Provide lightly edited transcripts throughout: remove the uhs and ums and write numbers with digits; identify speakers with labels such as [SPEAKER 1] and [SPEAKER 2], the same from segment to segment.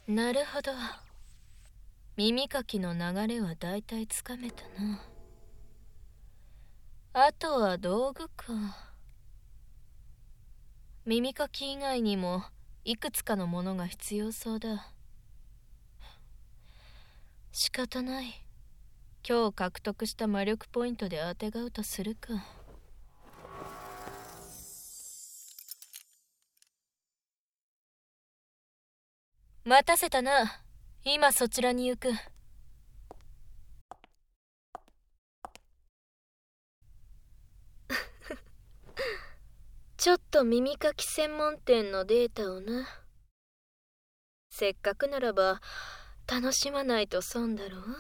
[SPEAKER 1] なるほど。耳かきの流れはだいたいつかめたな。あとは道具か。耳かき以外にもいくつかのものが必要そうだ。仕方ない。今日獲得した魔力ポイントで当てがうとするか。待たせたな。今そちらに行く。ちょっと耳かき専門店のデータをな。せっかくならば楽しまないと損だろう。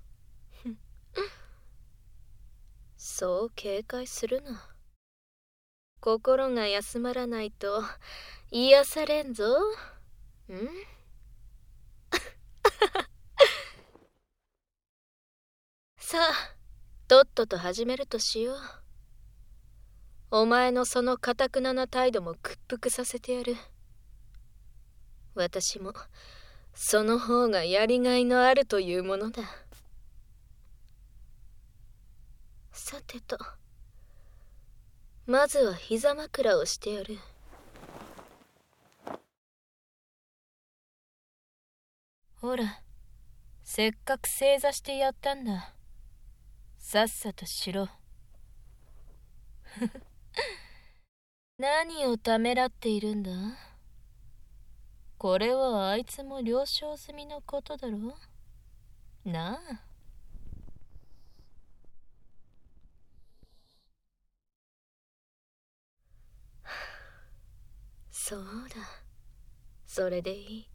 [SPEAKER 1] そう警戒するな。心が休まらないと癒されんぞ。さあ、とっとと始めるとしよう。お前のその頑くなな態度も屈服させてやる。私もその方がやりがいのあるというものだ。さてと、まずは膝枕をしてやる。ほら、せっかく正座してやったんだ。さっさとしろ。何をためらっているんだ？これはあいつも了承済みのことだろ？なあ。そうだ。それでいい。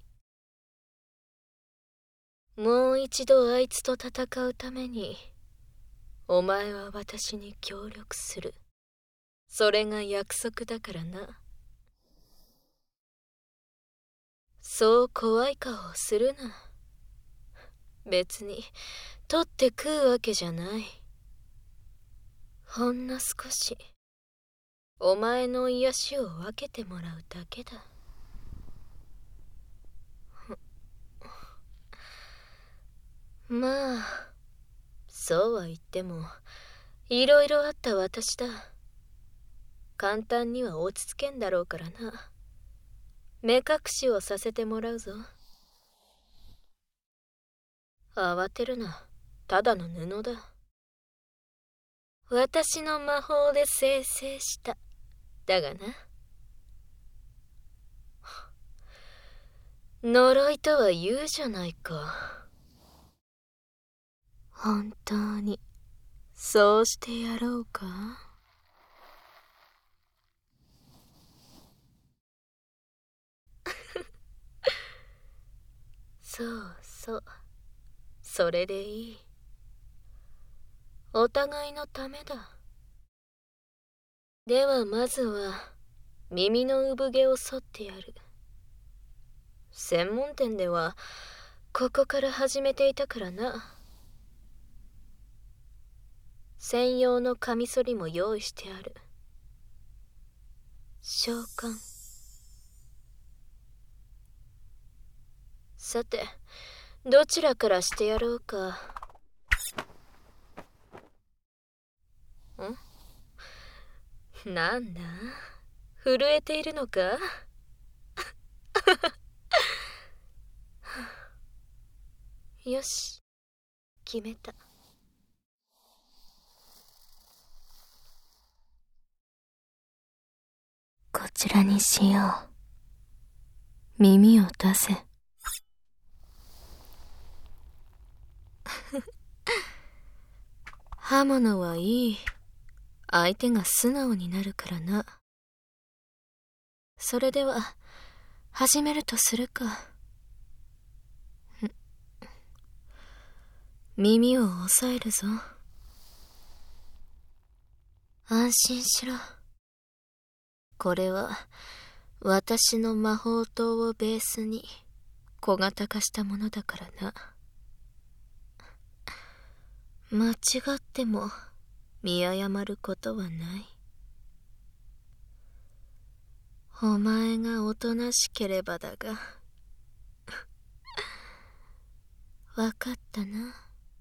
[SPEAKER 1] もう一度あいつと戦うために、お前は私に協力する。それが約束だからな。そう怖い顔をするな。別に取って食うわけじゃない。ほんの少しお前の癒しを分けてもらうだけだ。まあそうは言ってもいろいろあった私だ。簡単には落ち着けんだろうからな。目隠しをさせてもらうぞ。慌てるな。ただの布だ。私の魔法で生成した。だがな、呪いとは言うじゃないか。本当にそうしてやろうか。そうそう、それでいい。お互いのためだ。ではまずは耳の産毛を剃ってやる。専門店ではここから始めていたからな。専用のカミソリも用意してある。召喚。さて、どちらからしてやろうか。なんだ、震えているのか？よし、決めた。こちらにしよう。耳を出せ。刃物はいい。相手が素直になるからな。それでは始めるとするか。耳を押さえるぞ。安心しろ。これは私の魔法刀をベースに小型化したものだからな。間違っても見誤ることはない。お前がおとなしければだが。 わかったな。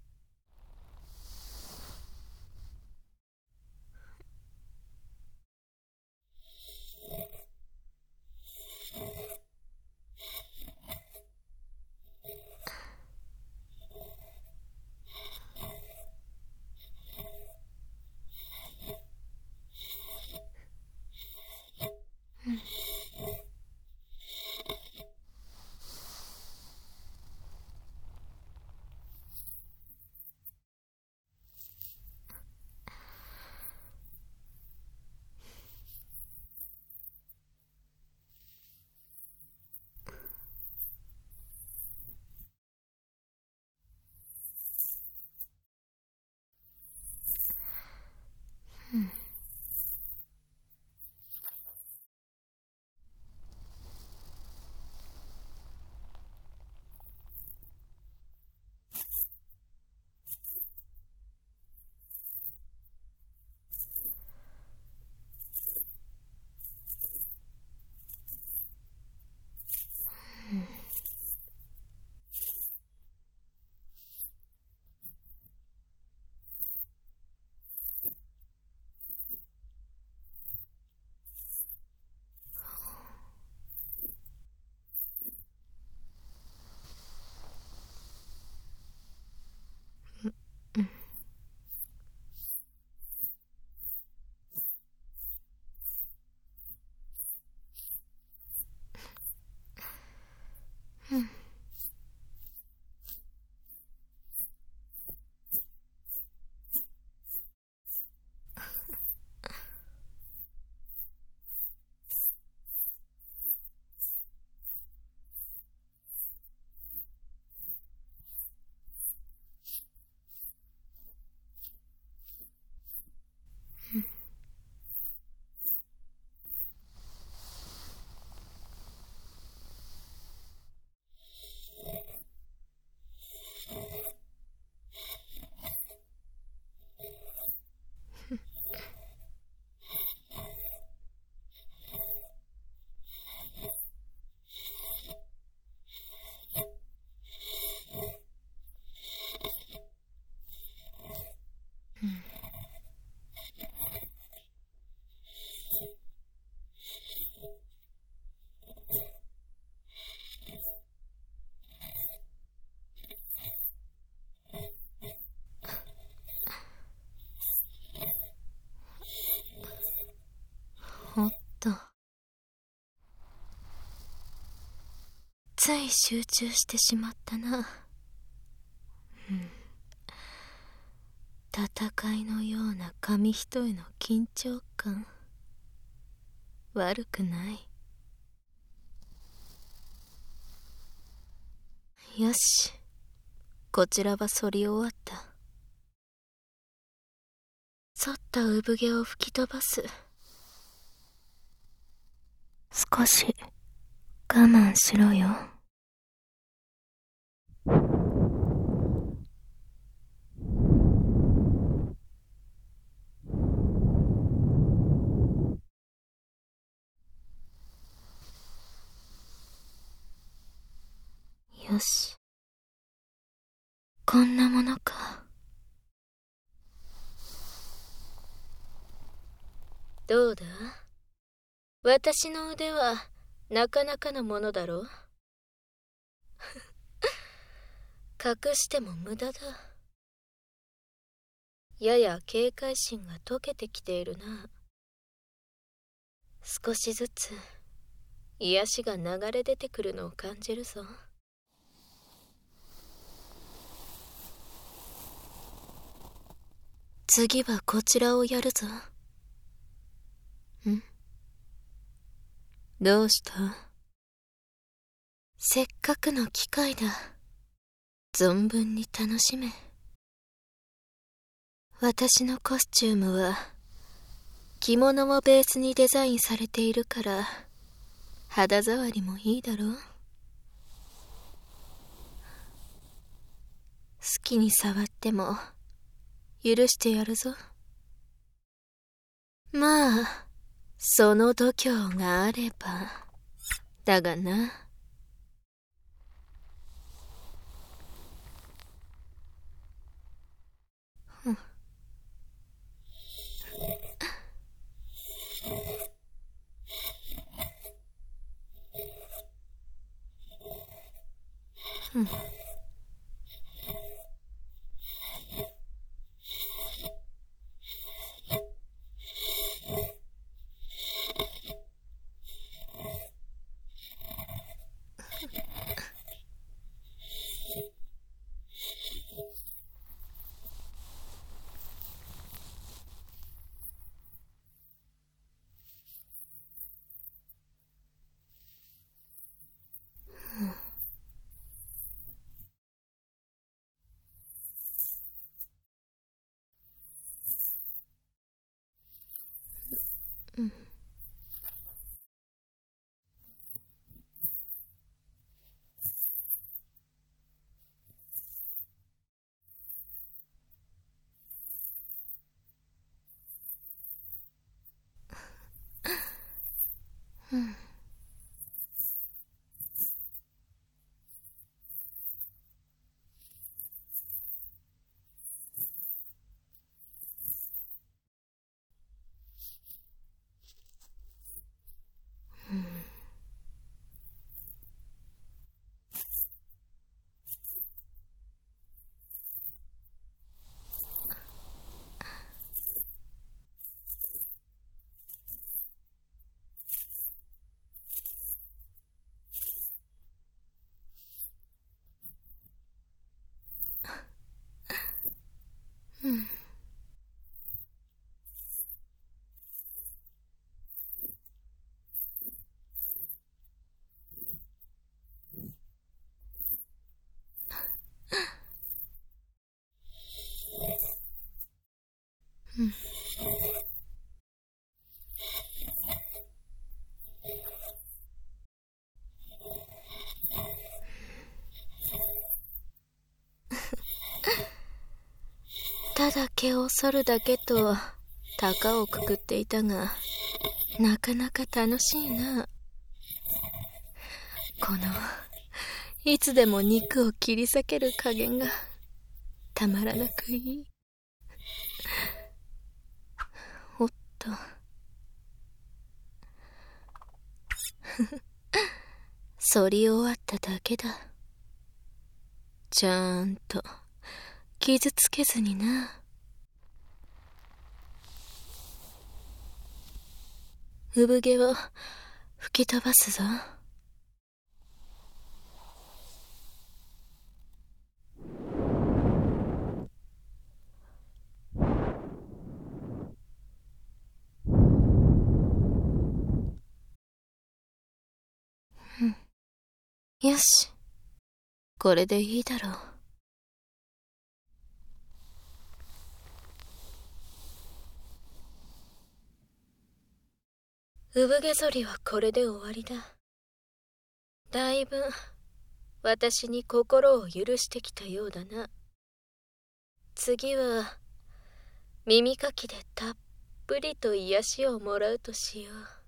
[SPEAKER 1] おっと。つい集中してしまったな。戦いのような紙一重の緊張感、悪くない。よし、こちらは剃り終わった。剃った産毛を吹き飛ばす。少し我慢しろよ。よし、こんなものか。どうだ？私の腕はなかなかのものだろう。隠しても無駄だ。やや警戒心が解けてきているな。少しずつ癒しが流れ出てくるのを感じるぞ。次はこちらをやるぞ。どうした？せっかくの機会だ。存分に楽しめ。私のコスチュームは着物をベースにデザインされているから肌触りもいいだろう。好きに触っても許してやるぞ。まあその度胸があればだがな。 ただ毛を剃るだけと高をくくっていたが、なかなか楽しいな。このいつでも肉を切り裂ける加減がたまらなくいい。おっと剃り終わっただけだ。ちゃんと傷つけずにな。産毛を吹き飛ばすぞ。よし、これでいいだろう。産毛剃りはこれで終わりだ。だいぶ私に心を許してきたようだな。次は耳かきでたっぷりと癒しをもらうとしよう。